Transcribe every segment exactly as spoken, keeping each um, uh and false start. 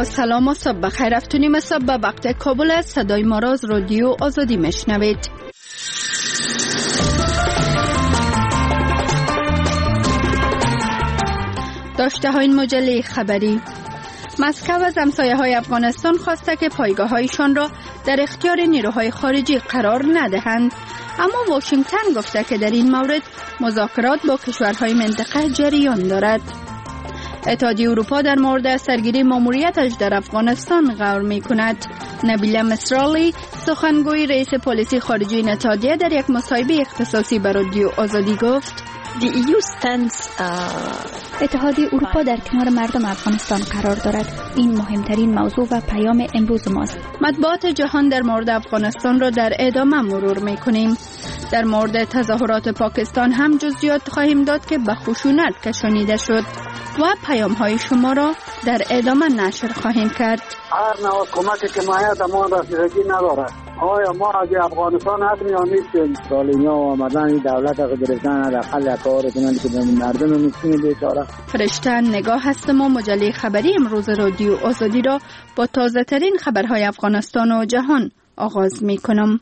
با سلام و صبح بخیر. افتونیم صبح به وقت کابل است. صدای ما را از رادیو آزادی میشنوید. داشته های این مجله خبری: مسکو از همسایه های افغانستان خواسته که پایگاه هایشان را در اختیار نیروهای خارجی قرار ندهند، اما واشنگتن گفته که در این مورد مذاکرات با کشورهای منطقه جریان دارد. اتحادیه اروپا در مورد سرگیری ماموریتش در افغانستان غور می کند. نبیله مصرالی، سخنگوی رئیس پلیسی خارجی این اتحادیه، در یک مصاحبه اختصاصی به رادیو آزادی گفت: اتحادیه اروپا در کنار مردم افغانستان قرار دارد. این مهمترین موضوع و پیام امروز ماست. مطبوعات جهان در مورد افغانستان را در ادامه مرور می کنیم. در مورد تظاهرات پاکستان هم جزئیات خواهیم داد که به خشونت کشانیده شد و پیام های شما را در ادامه نشر خواهیم کرد. هر نوع کمکی که مایه ما رسیدگی ندارد. آیا ما از افغانستان هستیم یا نیستیم؟ سالینیا و آمدن این دولت را گرفتن در حل کار کنند که به مردم مسکین بیچاره. فرشته نگاه هستم و مجله خبری امروز رادیو آزادی را با تازه ترین خبرهای افغانستان و جهان آغاز می کنم.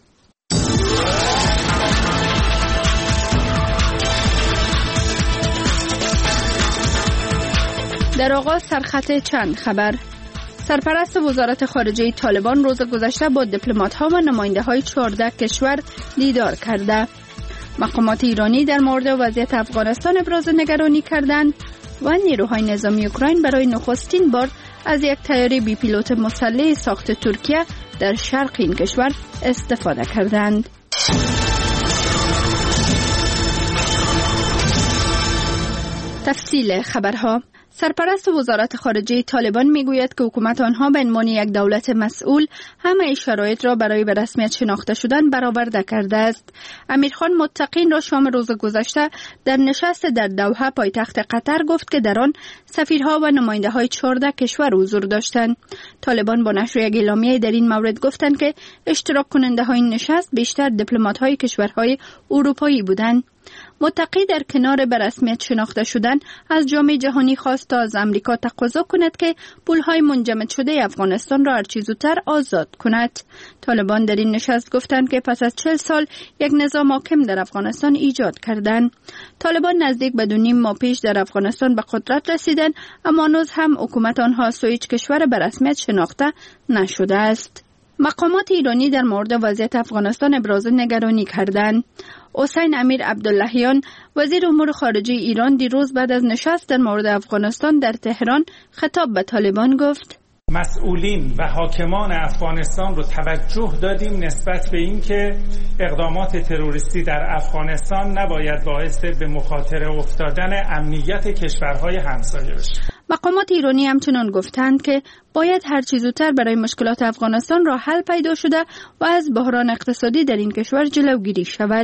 در آغاز سرخط چند خبر: سرپرست وزارت خارجه طالبان روز گذشته با دیپلمات‌ها و نماینده‌های چهارده کشور دیدار کرده. مقامات ایرانی در مورد وضعیت افغانستان ابراز نگرانی کردند و نیروهای نظامی اوکراین برای نخستین بار از یک طیاره بی پیلوت مسلح ساخت ترکیه در شرق این کشور استفاده کردند. تفصیل خبرها: سرپرست وزارت خارجه طالبان میگوید که حکومت آنها به عنوان یک دولت مسئول همه شرایط را برای به رسمیت شناخته شدن برآورده کرده است. امیرخان متقین را شام روز گذشته در نشست در دوحه پایتخت قطر گفت که در آن سفیرها و نماینده های چهارده کشور حضور داشتند. طالبان با نشر یک اعلامیه در این مورد گفتند که اشتراک کننده های این نشست بیشتر دیپلمات های کشورهای اروپایی بودند. متقی در کنار به رسمیت شناخته شدن از جامعه جهانی خواست تا از امریکا تقاضا کند که پولهای منجمد شده افغانستان را هرچه زودتر آزاد کند. طالبان در این نشست گفتند که پس از چهل سال یک نظام حاکم در افغانستان ایجاد کردند. طالبان نزدیک به دو نیم ماه پیش در افغانستان به قدرت رسیدند، اما هنوز هم حکومت آنها از سوی هیچ کشور به رسمیت شناخته نشده است. مقامات ایرانی در مورد وضعیت افغانستان ابراز نگرانی کردند. حسین امیر عبداللهیان، وزیر امور خارجه ایران، دیروز بعد از نشست در مورد افغانستان در تهران خطاب به طالبان گفت: مسئولین و حاکمان افغانستان رو توجه دادیم نسبت به این که اقدامات تروریستی در افغانستان نباید باعث به مخاطره افتادن امنیت کشورهای همسایه بشه. مقامات ایرانی همچنان گفتند که باید هر چه زودتر برای مشکلات افغانستان راه حل پیدا شده و از بحران اقتصادی در این کشور جلوگیری شود.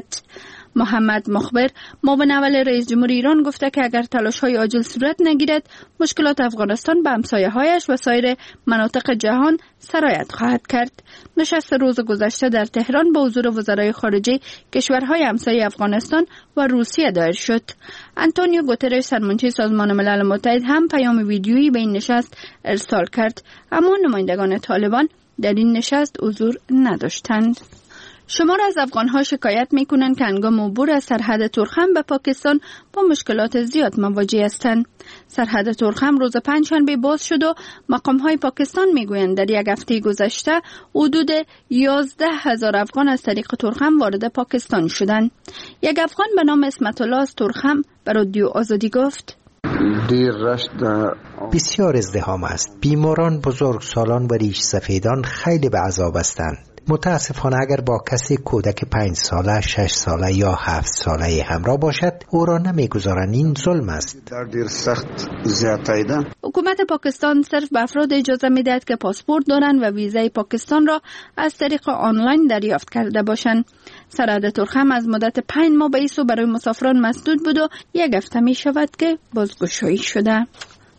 محمد مخبر، معاون اول رئیس جمهور ایران، گفته که اگر تلاش‌های عاجل صورت نگیرد مشکلات افغانستان به همسایه‌هایش و سایر مناطق جهان سرایت خواهد کرد. نشست روز گذشته در تهران با حضور وزرای خارجه کشورهای همسایه افغانستان و روسیه دایر شد. آنتونیو گوترش، سرمنشی سازمان ملل متحد، هم پیام ویدیویی به این نشست ارسال کرد، اما نمایندگان طالبان در این نشست حضور نداشتند. شمار از افغان‌ها شکایت می‌کنند که هنگام عبور از سرحد تورخم به پاکستان با مشکلات زیاد مواجه هستند. سرحد تورخم روز پنجشنبه باز شد و مقام‌های پاکستان می‌گویند در یک هفته گذشته حدود یازده هزار افغان از طریق تورخم وارد پاکستان شدند. یک افغان به نام اسمت الله از تورخم به رادیو آزادی گفت: بسیار ازدحام است. بیماران، بزرگسالان و ریش سفیدان خیلی به عذاب هستند. متاسفانه اگر با کسی کودک پنج ساله، شش ساله یا هفت ساله همراه باشد او را نمیگذارند. این ظلم است. حکومت پاکستان صرف به افراد اجازه میدهد که پاسپورت دارند و ویزای پاکستان را از طریق آنلاین دریافت کرده باشند. سرحد تورخم از مدت پنج ماه به ایسو برای مسافران مسدود بود و یک هفته می شود که بازگشایی شده.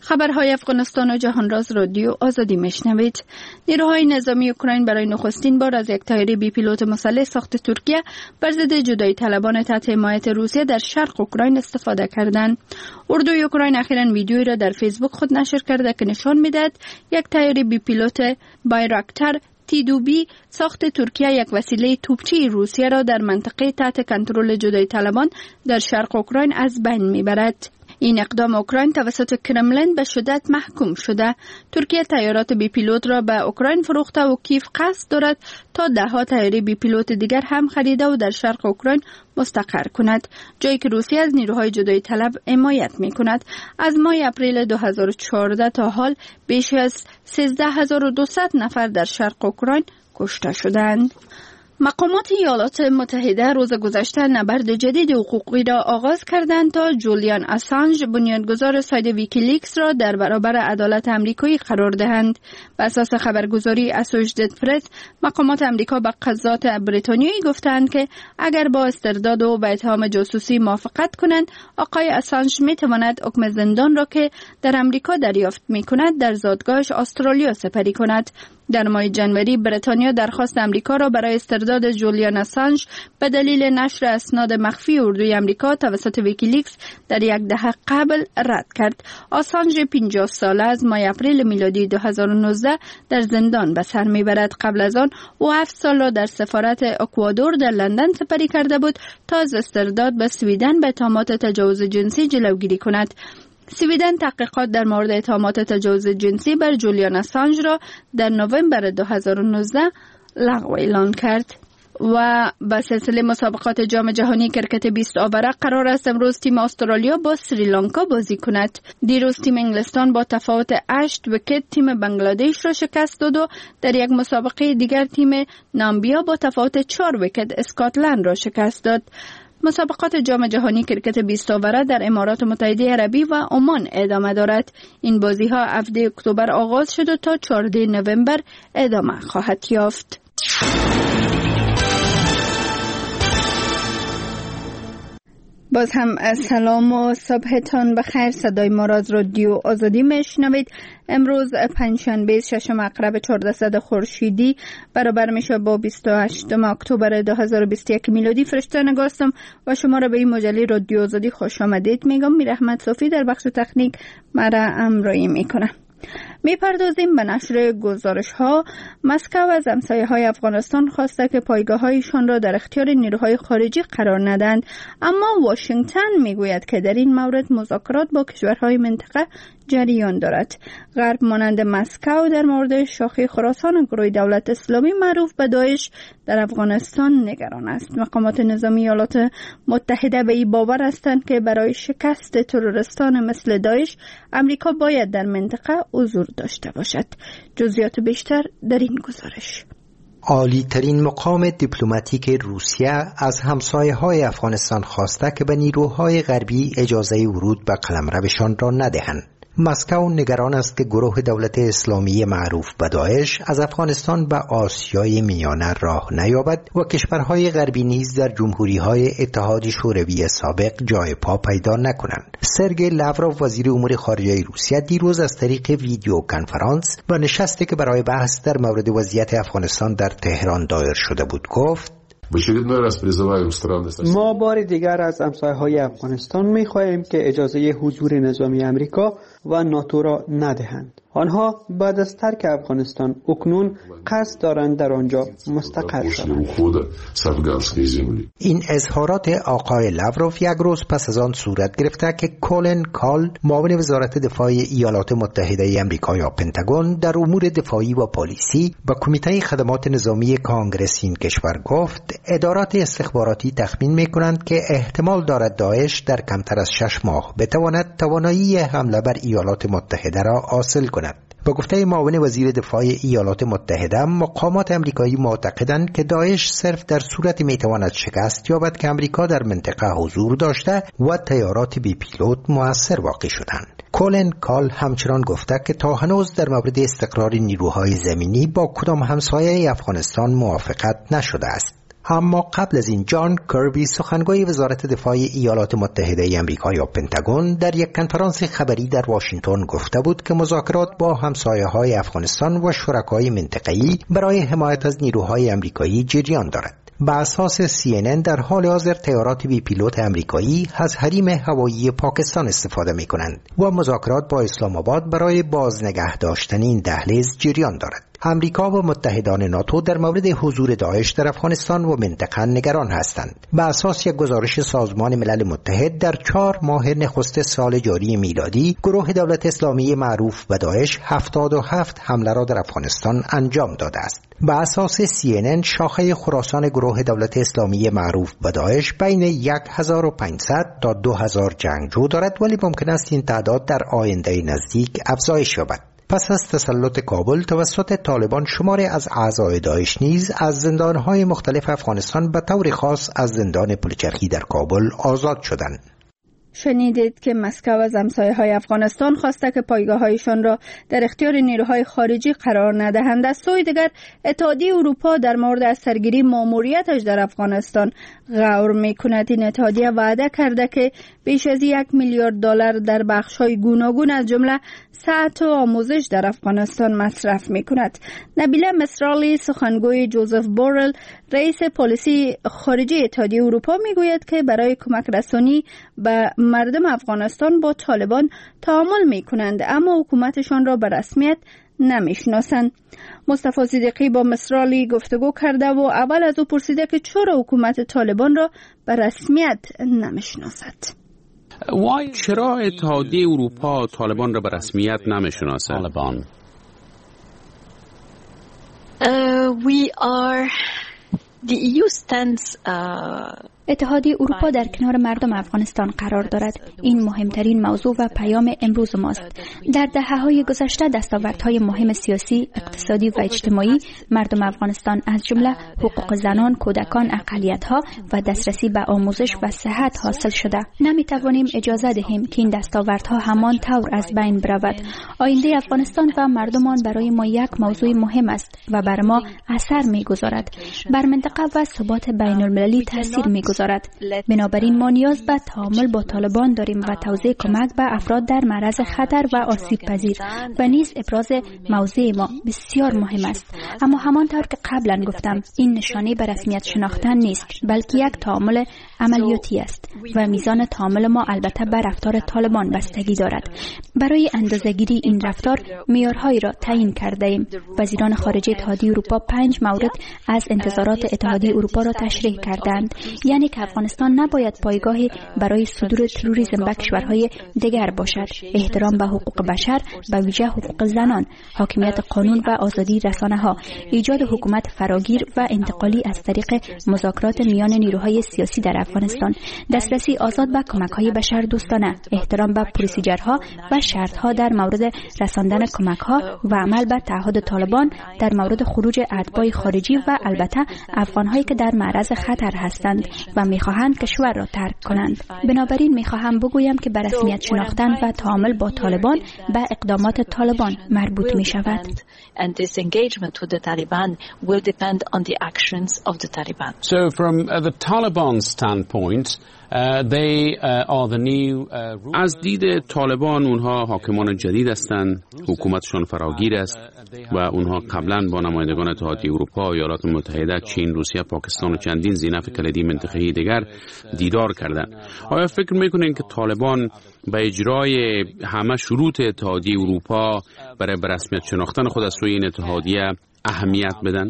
خبرهای افغانستان و جهانراز رادیو آزادی میشنوید. نیروهای نظامی اوکراین برای نخستین بار از یک طیاره بی پیلوت مسلح ساخت ترکیه بر ضد جدایی طلبان تحت حمایت روسیه در شرق اوکراین استفاده کردند. اردوی اوکراین اخیراً ویدیویی را در فیسبوک خود نشر کرده که نشان میدهد یک طیاره بی پیلوت بایراکتار تی دو بی ساخت ترکیه یک وسیله توپچی روسیه را در منطقه تحت کنترل جدایی طلبان در شرق اوکراین از بین میبرد. این اقدام اوکراین توسط کرملین به شدت محکوم شده. ترکیه طیارات بی پیلوت را به اوکراین فروخته و کیف قصد دارد تا ده ها طیاره بی پیلوت دیگر هم خریده و در شرق اوکراین مستقر کند، جایی که روسیه از نیروهای جدایی طلب حمایت می کند. از ماه اپریل دو هزار و چهارده تا حال بیش از سیزده هزار و دویست نفر در شرق اوکراین کشته شدند. مقامات ایالات متحده روز گذشته نبرد جدید حقوقی را آغاز کردند تا جولیان اسانژ بنیانگذار سایت ویکیلیکس را در برابر عدالت آمریکایی قرار دهند. بر اساس خبرگزاری اسوشییتد پرس، مقامات آمریکا به قضات بریتانیایی گفتند که اگر با استرداد و به اتهام جاسوسی موافقت کنند، آقای اسانژ می تواند حکم زندان را که در آمریکا دریافت می کند در زادگاهش استرالیا سپری کند. در ماه جنوری بریتانیا درخواست آمریکا را برای استرداد جولیان اسانژ به دلیل نشر اسناد مخفی اردوی آمریکا توسط ویکیلیکس در یک دهه قبل رد کرد. اسانژ پنجاه ساله از ماه اپریل میلادی دو هزار و نوزده در زندان به سر میبرد. قبل از آن او هفت سال را در سفارت اکوادور در لندن سپری کرده بود تا از استرداد به سویدن به اتهامات تجاوز جنسی جلوگیری کند. سویدن تحقیقات در مورد اتهامات تجاوز جنسی بر جولیان اسانژ را در نوامبر دو هزار و نوزده لغو اعلان کرد. و به سلسله مسابقات جام جهانی کرکت بیست آوره قرار است امروز تیم استرالیا با سریلانکا بازی کند. دیروز تیم انگلستان با تفاوت هشت ویکت تیم بنگلادش را شکست داد و در یک مسابقه دیگر تیم نامبیا با تفاوت چهار ویکت اسکاتلند را شکست داد. مسابقات جام جهانی کرکت بیست آوره در امارات متحده عربی و عمان ادامه دارد. این بازی ها هفده اکتبر آغاز شد و تا چهارده نوامبر ادامه خواهد یافت. باز هم سلام و صبحتان بخیر. صدای ما را از رادیو آزادی میشنوید. امروز پنجشنبه ششم عقرب چهاردهصد خورشیدی برابر میشه با بیست و هشتم اکتبر دو هزار و بیست و یک میلادی. فرشته نگاستم و شما را به این مجله رادیو آزادی خوش آمدید میگم. میر احمد صافی در بخش تکنیک مرا همراهی میکنه. میپردازیم به نشر گزارش ها. مسکو از همسایه های افغانستان خواسته که پایگاه هایشان را در اختیار نیروهای خارجی قرار ندهند، اما واشنگتن میگوید که در این مورد مذاکرات با کشورهای منطقه جریان دارد. غرب مانند مسکو در مورد شاخه خراسان گروه دولت اسلامی معروف به داعش در افغانستان نگران است. مقامات نظامی ایالات متحده به این باور هستند که برای شکست تروریستان مثل داعش امریکا باید در منطقه حضور داشته باشد. جزئیات بیشتر در این گزارش. عالی ترین مقام دیپلماتیک روسیه از همسایه های افغانستان خواسته که به نیروهای غربی اجازه ورود به قلمروشان را ندهند. مسکو نگران است که گروه دولت اسلامی معروف به داعش از افغانستان به آسیای میانه راه نیابد و کشورهای غربی نیز در جمهوری‌های اتحاد شوروی سابق جای پا پیدا نکنند. سرگئی لاوروف وزیر امور خارجه روسیه دیروز از طریق ویدیو کنفرانس و نشستی که برای بحث در مورد وضعیت افغانستان در تهران دایر شده بود گفت: ما بار دیگر از همسایه‌های افغانستان می‌خواهیم که اجازه حضور نظامی امریکا و ناتو را ندهند. آنها بعد از ترک افغانستان اکنون قصد دارند در آنجا مستقر شوند. این اظهارات آقای لاوروف یک روز پس از آن صورت گرفته که کولن کال معاون وزارت دفاع ایالات متحده آمریکا یا پنتاگون در امور دفاعی و پالیسی به کمیته خدمات نظامی کانگرس این کشور گفت ادارات استخباراتی تخمین می‌کنند که احتمال دارد داعش در کمتر از شش ماه بتواند توانایی حمله بر ایالات متحده را حاصل کند. با گفته معاون وزیر دفاع ایالات متحده، مقامات آمریکایی معتقدند که داعش صرف در صورتی میتواند شکست یابد که آمریکا در منطقه حضور داشته و طیارات بی پیلوت مؤثر واقع شدند. کولن کال همچنان گفته که تا هنوز در مورد استقرار نیروهای زمینی با کدام همسایه افغانستان موافقت نشده است. اما قبل از این جان کربی سخنگوی وزارت دفاع ایالات متحده آمریکا یا پنتاگون در یک کنفرانس خبری در واشنگتن گفته بود که مذاکرات با همسایه‌های افغانستان و شرکای منطقه‌ای برای حمایت از نیروهای آمریکایی جریان دارد. به اساس سی ان ان در حال حاضر طیارات بی پیلوت آمریکایی از حریم هوایی پاکستان استفاده می کنند و مذاکرات با اسلام آباد برای بازنگه داشتن این دهلیز جریان دارد. امریکا و متحدان ناتو در مورد حضور داعش در افغانستان و منطقه نگران هستند. به اساس یک گزارش سازمان ملل متحد در چهار ماه نخست سال جاری میلادی، گروه دولت اسلامی معروف به داعش هفتاد و هفت حمله را در افغانستان انجام داده است. به اساس سی ان ان شاخه خراسان گروه دولت اسلامی معروف به داعش بین هزار و پانصد تا دو هزار جنگجو دارد، ولی ممکن است این تعداد در آینده نزدیک افزایش یابد. پس از تسلط کابل توسط طالبان شماری از اعضای داعش نیز از زندانهای مختلف افغانستان به طور خاص از زندان پلچرخی در کابل آزاد شدند. شنیدید که مسکو از همسایه‌های افغانستان خواسته که پایگاه‌هایشان را در اختیار نیروهای خارجی قرار ندهند. از سوی دیگر اتحادیه اروپا در مورد از سرگیری ماموریتش در افغانستان غور می‌کند. این اتحادیه وعده کرده که بیش از یک میلیارد دلار در بخش‌های گوناگون از جمله صحت و آموزش در افغانستان مصرف می‌کند. نبیله مصرالی سخنگوی جوزف بورل رئیس پلیسی خارجی اتحادیه اروپا می‌گوید که برای کمک رسانی به مردم افغانستان با طالبان تعامل می‌کنند، اما حکومتشان را به رسمیت نمی‌شناسند. مصطفی صدیقی با مصرالی گفتگو کرده و اول از او پرسیده که چرا حکومت طالبان را به رسمیت نمی‌شناسد. چرا اتحادیه اروپا طالبان را به رسمیت نمی‌شناسد؟ طالبان uh, we are the E U stands uh... اتحادیه اروپا در کنار مردم افغانستان قرار دارد. این مهمترین موضوع و پیام امروز ماست. در دهه‌های گذشته دستاوردهای مهم سیاسی، اقتصادی و اجتماعی مردم افغانستان از جمله حقوق زنان، کودکان، اقلیت‌ها و دسترسی به آموزش و صحت حاصل شده. نمی‌توانیم اجازه دهیم که این دستاوردها همان طور از بین برود. آینده افغانستان و مردمان برای ما یک موضوع مهم است و بر ما اثر می‌گذارد. بر منطقه و ثبات بین‌المللی تاثیر می‌گذارد. بنابراین ما نیاز به تعامل با طالبان داریم و توزیع کمک به افراد در معرض خطر و آسیب پذیر و نیز ابراز موضع ما بسیار مهم است. اما همانطور که قبلا گفتم، این نشانه به رسمیت شناختن نیست، بلکه یک تعامل عملیاتی است و میزان تعامل ما البته بر رفتار طالبان بستگی دارد. برای اندازه‌گیری این رفتار معیارهایی را تعیین کرده ایم. وزیران خارجه اتحادیه اروپا پنج مورد از انتظارات اتحادیه اروپا را تشریح کردند، یعنی که افغانستان نباید پایگاهی برای صدور تروریسم به کشورهای دیگر باشد، احترام به حقوق بشر به ویژه حقوق زنان، حاکمیت قانون و آزادی رسانه‌ها، ایجاد حکومت فراگیر و انتقالی از طریق مذاکرات میان نیروهای سیاسی در افغانستان، دسترسی آزاد به کمک‌های بشردوستانه، احترام به پروسیجرها و شرط‌ها در مورد رساندن کمک‌ها و عمل به تعهد طالبان در مورد خروج اتباع خارجی و البته افغان‌هایی که در معرض خطر هستند و می‌خواهند کشور را ترک کنند. بنابراین می‌خواهم بگویم که به رسمیت شناختن و تعامل با طالبان به اقدامات طالبان مربوط می‌شود. And this engagement with the Taliban will depend on the actions of the Taliban. So from uh, the Taliban standpoint, uh, they uh, are the new uh, از دید طالبان اونها حاکمان جدید هستند، حکومتشان فراگیر است و اونها قبلا با نمایندگان اتحادیه اروپا، ایالات متحده، چین، روسیه، پاکستان و چندین ذینف کلیدی منطقه‌ای دیگر دیدار کردند. آیا فکر می‌کنین که طالبان به اجرای همه شروط اتحادیه اروپا برای به رسمیت شناختن خود از سوی این اتحادیه اهمیت بدن؟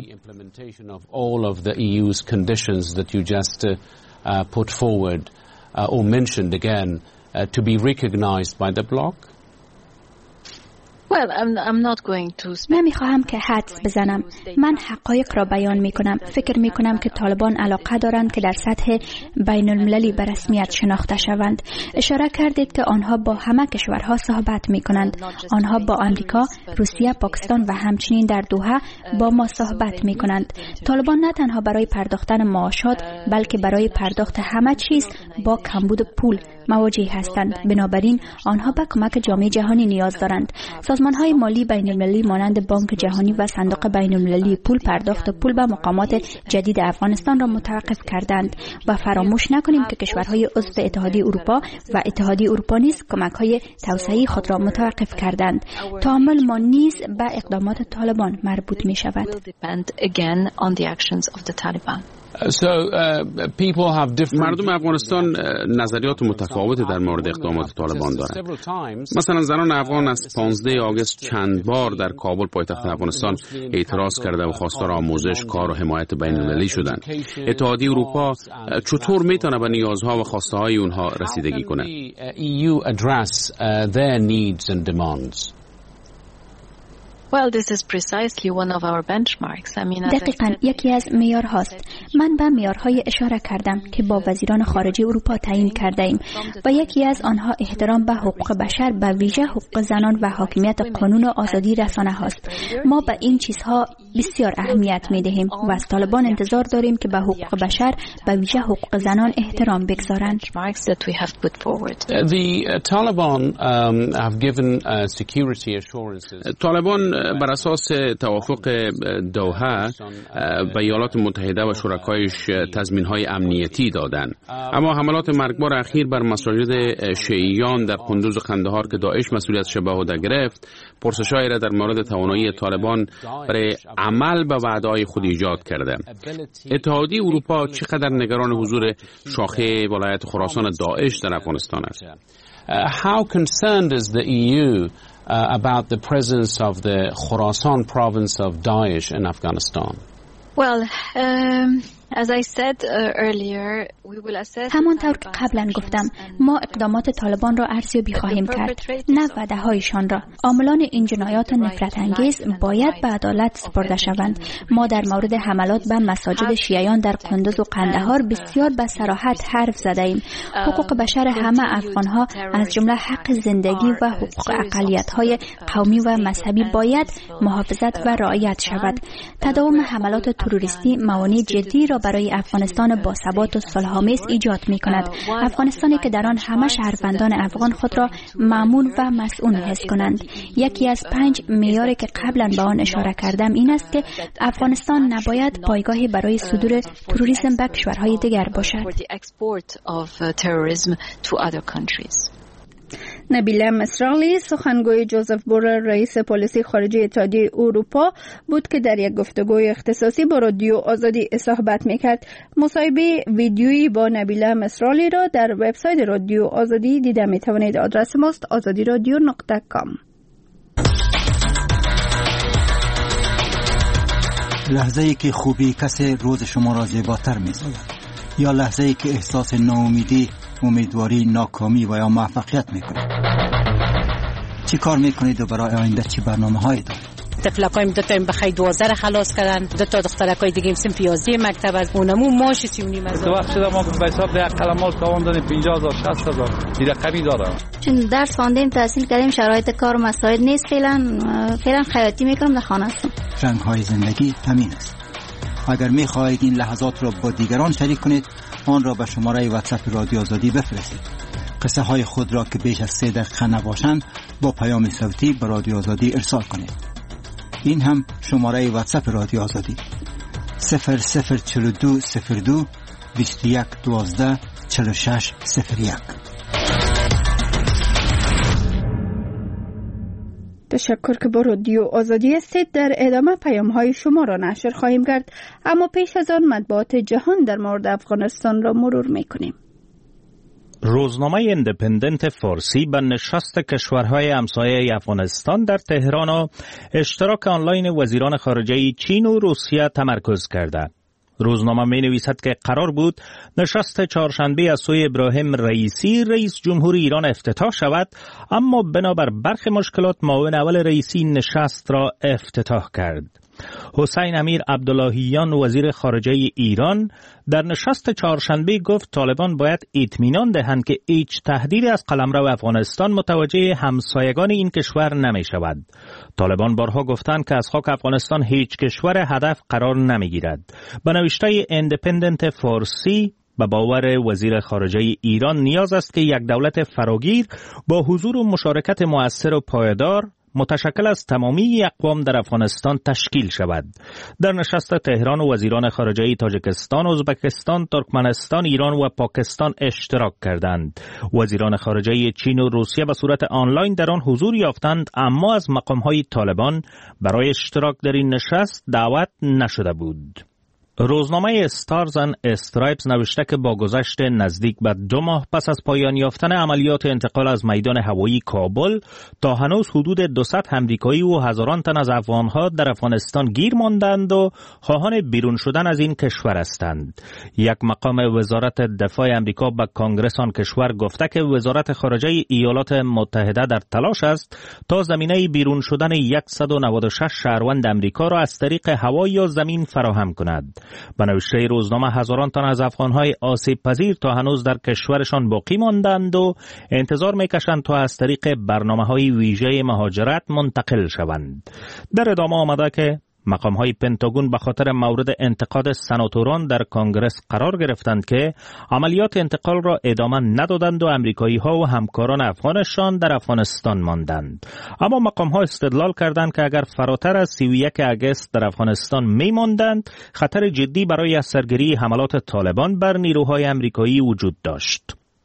all of the E U's conditions that you just uh, uh, put forward uh, or mentioned again uh, to be recognized by the bloc? Well, I'm, I'm not going to... نمیخواهم که حدس بزنم. من حقایق را بیان میکنم. فکر میکنم که طالبان علاقه دارند که در سطح بین المللی به رسمیت شناخته شوند. اشاره کردید که آنها با همه کشورها صحبت میکنند. آنها با آمریکا، روسیه، پاکستان و همچنین در دوحه با ما صحبت میکنند. طالبان نه تنها برای پرداختن معاشات بلکه برای پرداخت همه چیز با کمبود پول مواجه هستند. بنابراین آنها به کمک جامعه جهانی نیاز دارند. سازمان‌های مالی بین‌المللی مانند بانک جهانی و صندوق بین‌المللی پول پرداخت و پول به مقامات جدید افغانستان را متوقف کردند و فراموش نکنیم که کشورهای عضو اتحادیه اروپا و اتحادیه اروپا نیز کمک‌های توسعه‌ای خود را متوقف کردند. تعامل ما نیز به اقدامات طالبان مربوط می‌شود. So, uh, people have different... مردم افغانستان نظریات متفاوتی در مورد اقدامات طالبان دارند. مثلا زنان افغان از پانزده آگوست چند بار در کابل پایتخت افغانستان اعتراض کرده و خواستار آموزش، کار و حمایت بین‌المللی شدند. اتحادیه اروپا چطور میتونه به نیازها و خواسته های اونها رسیدگی کنه؟ Well, this is precisely one of our benchmarks. I mean, دقیقاً یکی از معیارهاست. من به معیارهای اشاره کردم که با وزیران خارجه اروپا تعیین کرده ایم و یکی از آنها احترام به حقوق بشر، به ویژه حقوق زنان و حاکمیت قانون و آزادی رسانه هاست. ما به این چیزها بسیار اهمیت می دهیم و از طالبان انتظار داریم که به حقوق بشر، به ویژه حقوق زنان احترام بگذارند. The Taliban um, have given uh, security assurances. طالبان بر اساس توافق دوحه به ایالات متحده و شرکایش تضمین‌های امنیتی دادند، اما حملات مرگبار اخیر بر مساجد شیعیان در قندوز و قندهار که داعش مسئولیتش به عهده گرفت، پرسش‌هایی را در مورد توانایی طالبان برای عمل به وعده‌های خود ایجاد کرده. اتحادیه اروپا چقدر نگران حضور شاخه ولایت خراسان داعش در افغانستان است؟ How concerned is the E U Uh, about the presence of the Khorasan province of Daesh in Afghanistan? Well, um, as I said uh, earlier, we will assess. همانطور که قبلا گفتم، ما اقدامات طالبان را ارزیابی خواهیم کرد، نه وعده‌هایشان را. عاملان این جنایات نفرت انگیز باید به عدالت سپرده شوند. ما در مورد حملات به مساجد شیعیان در قندوز و قندهار بسیار به صراحت حرف زده‌ایم. حقوق بشر همه افغان‌ها از جمله حق زندگی و حقوق اقلیت‌های قومی و مذهبی باید محافظت و رعایت شود. تداوم حملات تروریستی موانع جدی را برای افغانستان با ثبات و صلح‌آمیز ایجاد می‌کند. افغانستانی که در آن همه شهروندان افغان خود را مأمون و مسئول حس کنند. یکی از پنج معیاری که قبلا به آن اشاره کردم این است که افغانستان نباید پایگاهی برای صدور تروریسم به کشورهای دیگر باشد. نبیله مصرالی، سخنگوی جوزف بورل رئیس پلیسی خارجی اتحادیه اروپا بود که در یک گفتگوی اختصاصی با رادیو آزادی صحبت میکرد. مصاحبه ویدیویی با نبیله مصرالی را در وبسایت رادیو آزادی دیده میتوانید. آدرس ماست آزادی رادیو نقطه کام. لحظه ای که خوبی کسی روز شما را زیباتر می‌سازد، یا لحظه ای که احساس ناامیدی، امیدواری، ناکامی و یا موفقیت میکنید. چی کار میکنید و برای آینده چی برنامه هایی دارید؟ تفلقایم دو تا بخای دوازده خلاص کردن، دو تا دخترکای دیگه سن پیازی مکتب از اونمو ماش سی و نیم هزار. تو وقت شده ما به حساب ده قلمات تاوان دادیم پنجاه هزار شصت هزار دیگه قبی داره. چون درس خواندیم، تحصیل کردیم، شرایط کار مساعد نیست. فعلا فعلا خیاطی میکنم، در خانه هستم. رنگ های زندگی همین است. اگر میخواهید این لحظات را با دیگران شریک کنید، آن را به شماره واتساپ رادیو آزادی بفرستید. قصه های خود را که بیش از سه دقیقه نباشند با پیام صوتی به رادیو آزادی ارسال کنید. این هم شماره واتساپ رادیو آزادی صفر صفر چهل و دو صفر دو بیست و یک دوازده چهل و شش صفر یک. تشکر که با رادیو آزادی هستید. در ادامه پیام های شما را نشر خواهیم کرد، اما پیش از آن مطبوعات جهان در مورد افغانستان را مرور میکنیم. روزنامه ایندیپندنت فارسی به نشست کشورهای همسایه افغانستان در تهران و اشتراک آنلاین وزیران خارجه چین و روسیه تمرکز کرده. روزنامه می نویسد که قرار بود نشست چهارشنبه از سوی ابراهیم رئیسی رئیس جمهور ایران افتتاح شود، اما بنابر برخی مشکلات معاون اول رئیسی نشست را افتتاح کرد. حسین امیر عبداللهیان وزیر خارجه ایران در نشست چهارشنبه گفت طالبان باید اطمینان دهند که هیچ تهدیدی از قلمرو افغانستان متوجه همسایگان این کشور نمی شود. طالبان بارها گفتند که از خاک افغانستان هیچ کشور هدف قرار نمی گیرد. به نوشته ایندیپندنت فارسی به باور وزیر خارجه ایران نیاز است که یک دولت فراگیر با حضور و مشارکت مؤثر و پایدار متشکل از تمامی اقوام در افغانستان تشکیل شود. در نشست تهران وزیران خارجه تاجیکستان، ازبکستان، ترکمنستان، ایران و پاکستان اشتراک کردند. وزیران خارجه چین و روسیه به صورت آنلاین در آن حضور یافتند، اما از مقام‌های طالبان برای اشتراک در این نشست دعوت نشده بود. روزنامه استارز اند استرایپز نوشته که با گذشت نزدیک به دو ماه پس از پایان یافتن عملیات انتقال از میدان هوایی کابل، تا هنوز حدود دویست امریکایی و هزاران تن از افغانها در افغانستان گیر ماندند و خواهان بیرون شدن از این کشور هستند. یک مقام وزارت دفاع امریکا به کانگرس آن کشور گفته که وزارت خارجه ایالات متحده در تلاش است تا زمینه بیرون شدن صد و نود و شش شهروند امریکا را از طریق هوا یا زمین فراهم کند. به نوشته روزنامه هزاران تن از افغانهای آسیب پذیر تا هنوز در کشورشان باقی ماندند و انتظار میکشند تا از طریق برنامه‌های ویژه مهاجرت منتقل شوند. در ادامه آمده که مقام‌های پنتاگون به خاطر مورد انتقاد سناتوران در کانگرس قرار گرفتند که عملیات انتقال را ادامه ندادند و امریکایی‌ها و همکاران افغانشان در افغانستان ماندند. اما مقام‌ها استدلال کردند که اگر فراتر از سی و یک آگوست در افغانستان می‌ماندند، خطر جدی برای سرگیری حملات طالبان بر نیروهای امریکایی وجود داشت.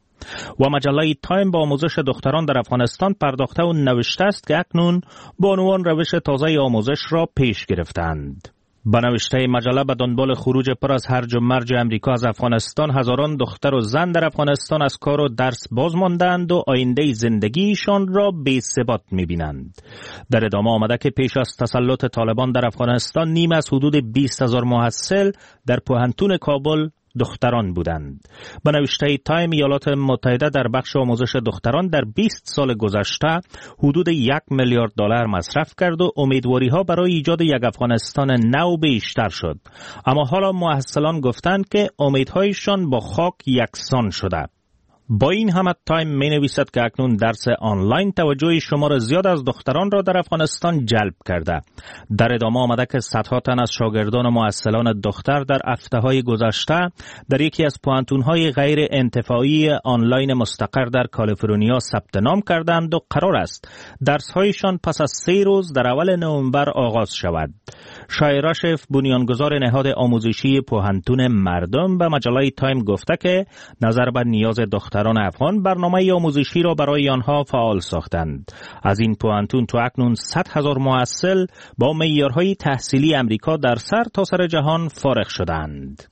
و مجله تایم با آموزش دختران در افغانستان پرداخته و نوشته است که اکنون با عنوان روش تازه آموزش را پیش گرفتند. با نوشته مجله به دنبال خروج پر از هرج و مرج امریکا از افغانستان، هزاران دختر و زن در افغانستان از کار و درس باز ماندند و آینده زندگیشان را بی ثبات می‌بینند. در ادامه آمده که پیش از تسلط طالبان در افغانستان، نیم از حدود بیست هزار محصل در پوهنتون کابل دختران بودند. به نوشته تایم، ایالات متحده در بخش آموزش دختران در بیست سال گذشته حدود یک میلیارد دلار مصرف کرد و امیدواری‌ها برای ایجاد یک افغانستان نو بیشتر شد. اما حالا محصلان گفتند که امیدهایشان با خاک یکسان شده. با این همه تایم می نویسد که اکنون درس آنلاین توجه شمار زیاد از دختران را در افغانستان جلب کرده. در ادامه آمده که صدها تن از شاگردان و محصلان دختر در هفته‌های گذشته در یکی از پوهنتون‌های غیر انتفاعی آنلاین مستقر در کالیفرنیا ثبت نام کردند و قرار است درس‌هایشان پس از سه روز در اول نوامبر آغاز شود. شایرا شف، بنیانگذار نهاد آموزشی پوهنتون مردم، به مجله تایم گفته که نظر به نیاز دختران افغان برنامه آموزشی را برای آنها فعال ساختند. از این پوهنتون تو اکنون صد هزار محصل با معیارهای تحصیلی امریکا در سر تا سر جهان فارغ شدند.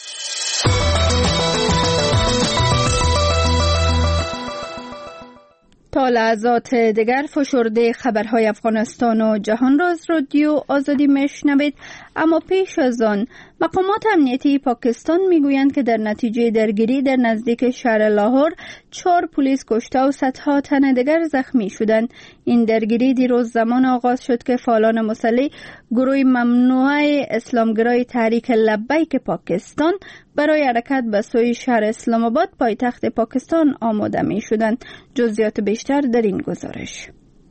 تا لحظات دیگر فشرده خبرهای افغانستان و جهان را از رادیو آزادی میشنوید. اما پیش از آن، مقامات امنیتی پاکستان میگویند که در نتیجه درگیری در نزدیک شهر لاهور چهار پلیس کشته و صدها تن دیگر زخمی شدند. این درگیری دیروز زمان آغاز شد که فعالان مسلح گروه ممنوعه اسلامگرای تحریک لبیک پاکستان برای حرکت به سوی شهر اسلام آباد پایتخت پاکستان آماده می شدند. جزئیات بیشتر در این گزارش.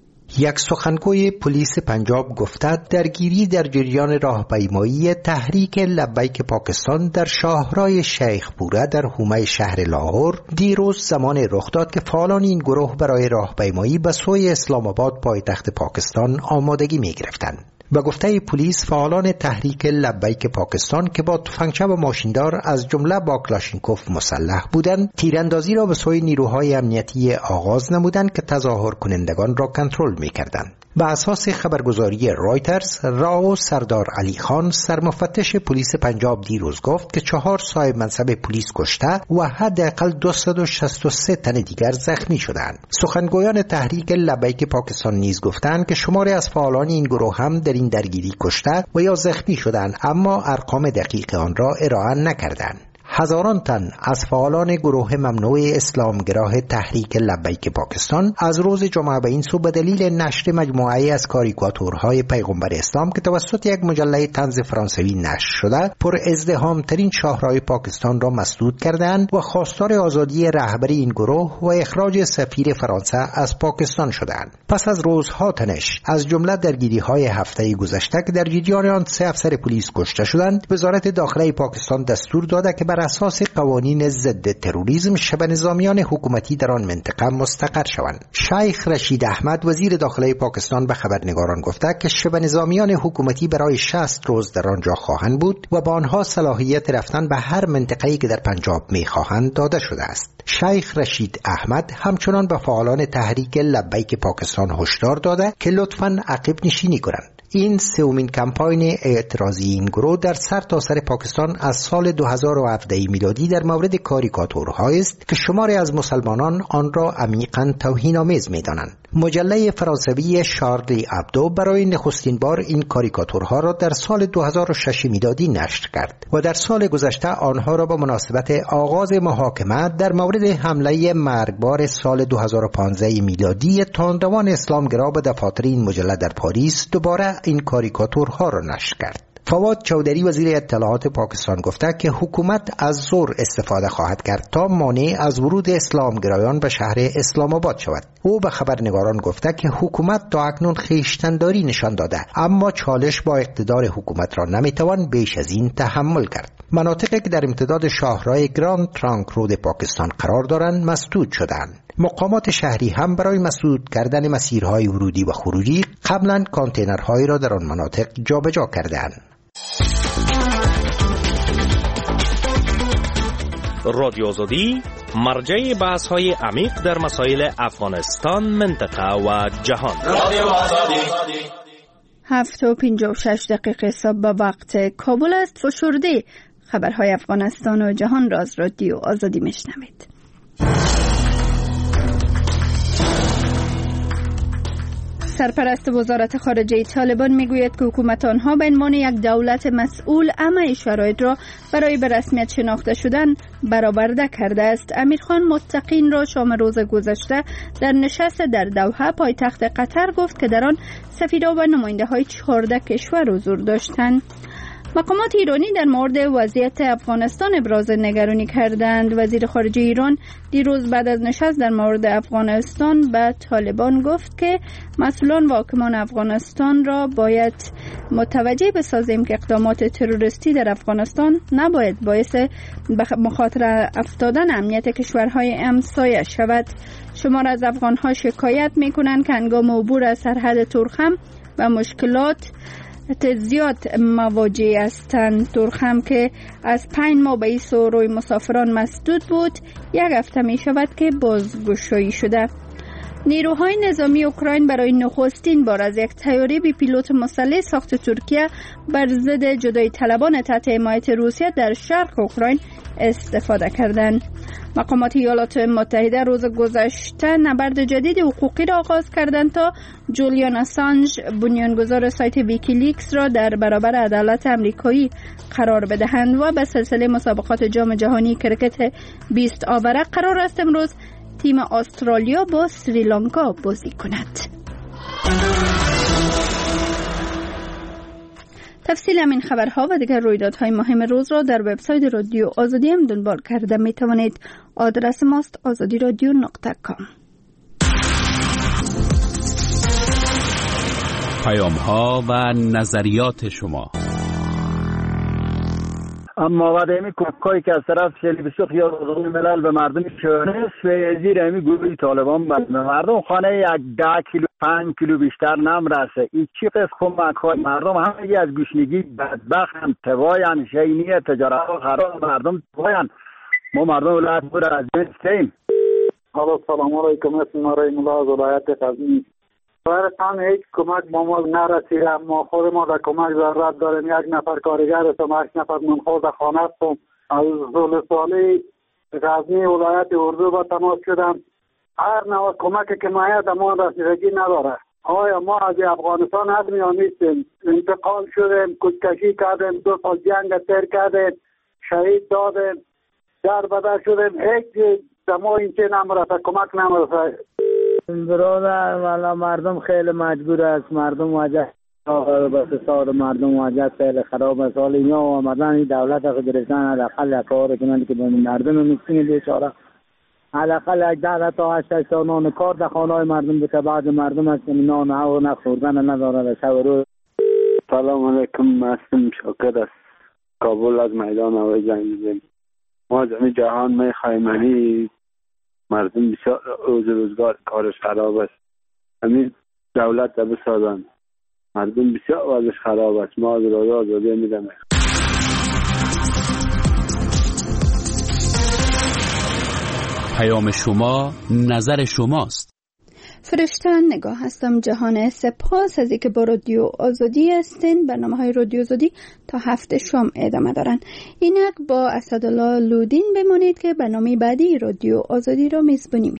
یک سخنگوی پلیس پنجاب گفته درگیری در جریان راهپیمایی تحریک لبیک پاکستان در شاهراه شیخ پوره در حومه شهر لاهور دیروز زمان رخ داد که فعالان این گروه برای راهپیمایی به سوی اسلام آباد پایتخت پاکستان آمادگی می گرفتند. به گفته پلیس، فعالان تحریک لبیک پاکستان که با تفنگچه و ماشیندار از جمله با کلاشینکوف مسلح بودند، تیراندازی را به سوی نیروهای امنیتی آغاز نمودند که تظاهر کنندگان را کنترل می‌کردند. به اساس خبرگزاری رایترز، راو سردار علی خان، سرمفتش پلیس پنجاب دیروز گفت که چهار صاحب منصب پلیس کشته و حداقل دویست و شصت و سه تن دیگر زخمی شدند. سخنگویان تحریک لبیک پاکستان نیز گفتند که شماری از فعالان این گروه هم در این درگیری کشته و یا زخمی شدند، اما ارقام دقیق آن را ارائه نکردند. هزاران تن از فعالان گروه ممنوع اسلامگراه تحریک لبیک پاکستان از روز جمعه به این سو به دلیل نشر مجموعه از کاریکاتورهای پیغمبر اسلام که توسط یک مجله طنز فرانسوی نشر شده پر ازدحام ترین شاهراه پاکستان را مسدود کردند و خواستار آزادی رهبر این گروه و اخراج سفیر فرانسه از پاکستان شدند. پس از روزها تنش، از جمله درگیری‌های هفته گذشته که در جریان آن سه افسر پلیس کشته شدند، وزارت داخله پاکستان دستور داده که بر اساس قوانین ضد تروریسم شبه نظامیان حکومتی در آن منطقه مستقر شوند. شیخ رشید احمد وزیر داخلی پاکستان به خبرنگاران گفته که شبه نظامیان حکومتی برای شصت روز در آنجا خواهند بود و با آنها صلاحیت رفتن به هر منطقه‌ای که در پنجاب می‌خواهند داده شده است. شیخ رشید احمد همچنان به فعالان تحریک لبیک پاکستان هشدار داده که لطفاً عقب نشینی کنند. این سومین کمپاین اعتراضی این گروه در سرتاسر پاکستان از سال دو هزار و هفده میلادی در مورد کاریکاتورهایی است که شماری از مسلمانان آن را عمیقاً توهین‌آمیز می‌دانند. مجله فرانسوی شارلی ابدو برای نخستین بار این کاریکاتورها را در سال دو هزار و شش میلادی نشر کرد و در سال گذشته آنها را به مناسبت آغاز محاکمه در مورد حمله مرگبار سال دو هزار و پانزده میلادی تندروان اسلامگرا به دفاتر این مجله در پاریس دوباره این کاریکاتورها را نشر کرد. فواد چودری وزیر اطلاعات پاکستان گفته که حکومت از زور استفاده خواهد کرد تا مانع از ورود اسلامگرایان به شهر اسلام آباد شود. او به خبرنگاران گفته که حکومت تا اکنون خویشتنداری نشان داده، اما چالش با اقتدار حکومت را نمیتوان بیش از این تحمل کرد. مناطقی که در امتداد شاهراه گراند ترانک رود پاکستان قرار دارند مسدود شدند. مقامات شهری هم برای مسدود کردن مسیرهای ورودی و خروجی قبلا کانتینرهایی را در آن مناطق جابجا کردند. رادیو آزادی مرجع بحث‌های عمیق در مسائل افغانستان، منطقه و جهان. رادیو آزادی. هفت و پنجاه و شش دقیقه صبح به وقت کابل است. فشرده خبرهای افغانستان و جهان را از رادیو آزادی میشنوید. سرپرست وزارت خارجه طالبان میگوید که حکومت آنها به عنوان یک دولت مسئول همه شرایط را برای به رسمیت شناخته شدن برآورده کرده است. امیرخان متقین را شام روز گذشته در نشست در دوحه پایتخت قطر گفت که در آن سفیران و نماینده های چهارده کشور حضور داشتند. مقامات ایرانی در مورد وضعیت افغانستان ابراز نگرانی کردند. وزیر خارجه ایران دیروز بعد از نشست در مورد افغانستان به طالبان گفت که مسئولان و حاکمان افغانستان را باید متوجه بسازیم که اقدامات تروریستی در افغانستان نباید باعث مخاطره افتادن امنیت کشورهای همسایه شود. شمار از افغانها شکایت می‌کنند که هنگام عبور از سرحد تورخم و مشکلات زیاد مواجه هستند. تورخم که از پنج ماه به ایست و روی مسافران مسدود بود، یک هفته می شود که بازگشایی شده. نیروهای نظامی اوکراین برای نخستین بار از یک طیاره بی پیلوت مسلح ساخت ترکیه بر ضد جدایی طلبان تحت حمایت روسیه در شرق اوکراین استفاده کردند. مقامات ایالات متحده روز گذشته نبرد جدید حقوقی را آغاز کردند تا جولیان اسانژ بنیانگذار سایت ویکیلیکس را در برابر عدالت امریکایی قرار بدهند و به سلسله مسابقات جام جهانی کرکت بیست آوره قرار است امروز تیم استرالیا با سریلانکا بازی کند. تفصیل همین خبرها و دیگر رویدادهای مهم روز را در وبسایت رادیو آزادی هم دنبال کرده می توانید. آدرس ماست آزادی رادیو نقطه کام. پیام ها و نظریات شما. اما بعد امی کوکایی که از طرف شلی بسیخ یا روزهای ملل به مردم شونه زیر امی گروهی طالبان به مردم خانه یک ده کیلو پنج کیلو بیشتر نمرسه. این چی قصد کمک های مردم همه از گوشنگی بدبخت هم تواین شینی تجارت و خراب مردم تواین. ما مردم ولایت بود از جنس تیم. حالا سلام علیکم، اسم مارای ملاز ولایت قزوین. برایتان هیچ کمک با ما نرسیده. ما خود ما در کمک ضرورت داریم. یک نفر کارگر هستم، هشت نفر منخور در خانه هستم. از زول سالی غزنی ولایت اردو با تماس شدم. هر نوع کمک که مایه در ما رسیدگی نداره. آیا ما از افغانستان هستیم یا نیستیم؟ انتقال شدیم، کشکشی کردیم، دو سال جنگ تیر کردیم، شهید دادیم، در بدر شدیم. هیچ در ما این چه نمرسه، کمک نمرسه. برادر والا مردم خیلی مجبور است. مردم واجه بس سال مردم واجه خیلی خراب است. حالا اینا آمدن این دولت رو گرفتن حداقل کار کنند که به مردم مسکین بیچاره حداقل یک ده تا هشت تا نان کار در خانه‌های مردم بده. بعد مردم است که نان او نه خوردن نداره. شب روز. سلام علیکم، هستم شاکر است. کابل از میدان هوایی جنگیدیم. ما از همین جهان میخوایم همین مردم بسیار روز روزگار کارش خراب است، همین دولت را بسازن، مردم بسیار وضعش خراب است. ما از رای آزادی میدم. پیام شما، نظر شماست. فرشته نگاه هستم. جهان سپاس از اینکه با رادیو آزادی هستین. برنامه های رادیو آزادی تا هفته شام ادامه دارن. اینک با اسدالله لودین بمانید که برنامه بعدی رادیو آزادی را میزبانی